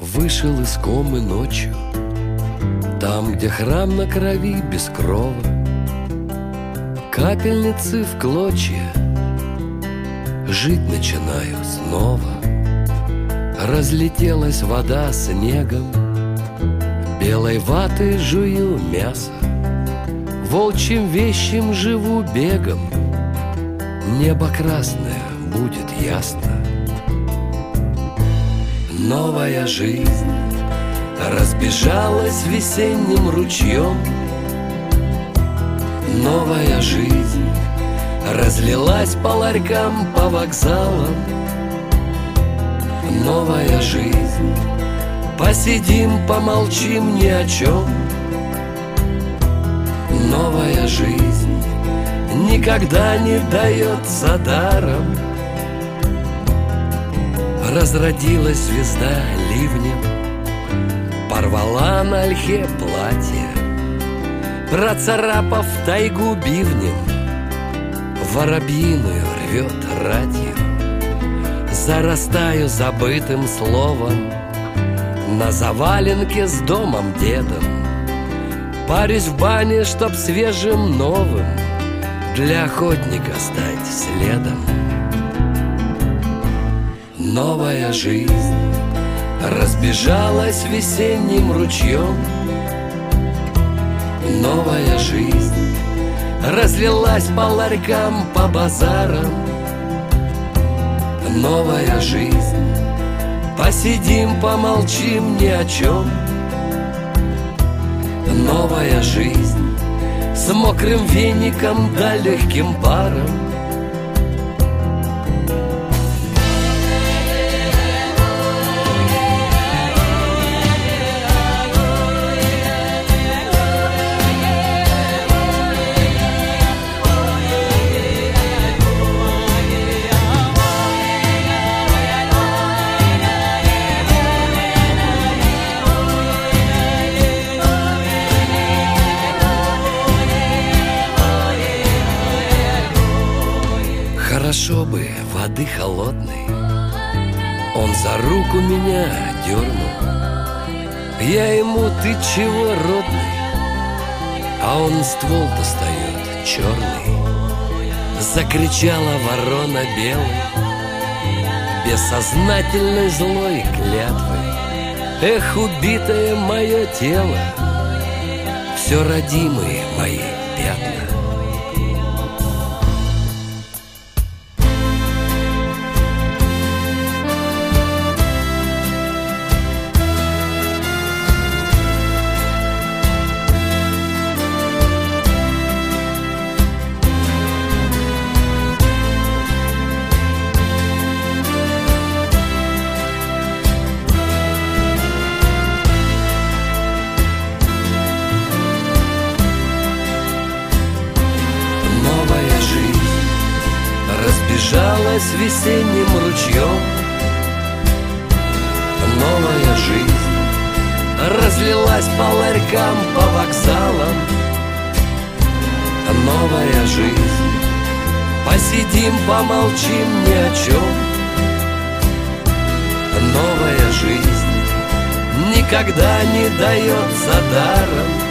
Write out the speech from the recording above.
вышел из комы ночью, там, где храм на крови без крова, капельницы в клочья, жить начинаю снова. Разлетелась вода снегом, белой ватой жую мясо, волчьим вещим живу бегом, небо красное будет ясно. Новая жизнь разбежалась весенним ручьем, новая жизнь разлилась по ларькам, по вокзалам. Новая жизнь, посидим, помолчим ни о чем. Новая жизнь никогда не дается даром. Разродилась звезда ливнем, порвала на ольхе платье, процарапав тайгу бивнем, воробьиную рвет ратью. Зарастаю забытым словом на заваленке с домом дедом. Парюсь в бане, чтоб свежим новым для охотника стать следом. Новая жизнь разбежалась весенним ручьем, новая жизнь разлилась по ларькам, по базарам. Новая жизнь, посидим, помолчим ни о чем. Новая жизнь с мокрым веником да легким паром. Хорошо бы воды холодной, он за руку меня дернул. Я ему: ты чего, родный? А он ствол достает черный. Закричала ворона белой, бессознательной злой клятвой. Эх, убитое мое тело, все родимые мои пятна. Разбежалась весенним ручьем, новая жизнь разлилась по ларькам, по вокзалам. Новая жизнь, посидим, помолчим ни о чем. Новая жизнь никогда не дается даром.